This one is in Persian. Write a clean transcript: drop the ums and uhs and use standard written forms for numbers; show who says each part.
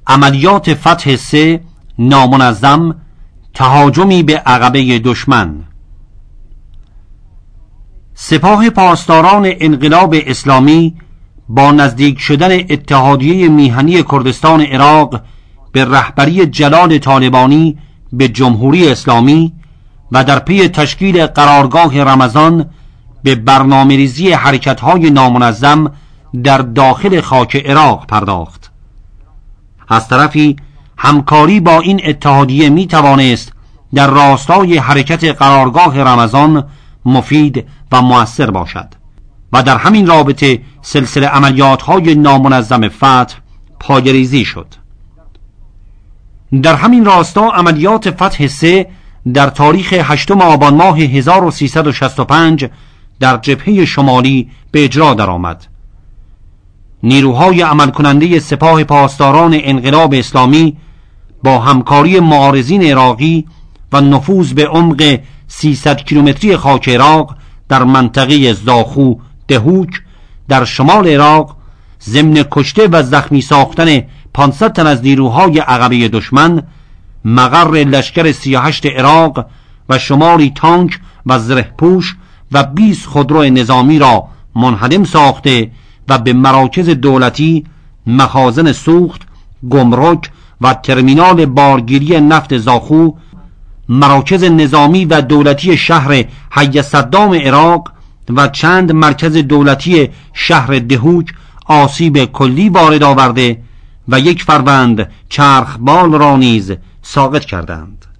Speaker 1: عملیات فتح 3 نامنظم، تهاجمی به عقبه دشمن. سپاه پاسداران انقلاب اسلامی با نزدیک شدن اتحادیه میهنی کردستان عراق به رهبری جلال طالبانی به جمهوری اسلامی و در پی تشکیل قرارگاه رمضان به برنامه‌ریزی حرکت‌های نامنظم در داخل خاک عراق پرداخت. از طرفی همکاری با این اتحادیه می توانست در راستای حرکت قرارگاه رمضان مفید و مؤثر باشد و در همین رابطه سلسله عملیات‌های نامنظم فتح پایه‌ریزی شد. در همین راستا عملیات فتح 3 در تاریخ 8 آبان ماه 1365 در جبهه شمالی به اجرا درآمد. نیروهای عمل کننده سپاه پاسداران انقلاب اسلامی با همکاری معارضین عراقی و نفوذ به عمق 300 کیلومتری خاک عراق در منطقه زاخو دهوک در شمال عراق ضمن کشته و زخمی ساختن 500 تن از نیروهای عقبه دشمن، مقر لشکر 38 عراق و شماری تانک و زره‌پوش و 20 خودرو نظامی را منهدم ساخته و به مراکز دولتی، مخازن سوخت، گمرک و ترمینال بارگیری نفت زاخو، مراکز نظامی و دولتی شهر حی صدام عراق و چند مرکز دولتی شهر دهوک آسیب کلی وارد آورده و 1 فروند چرخبال را نیز ساقط کردند.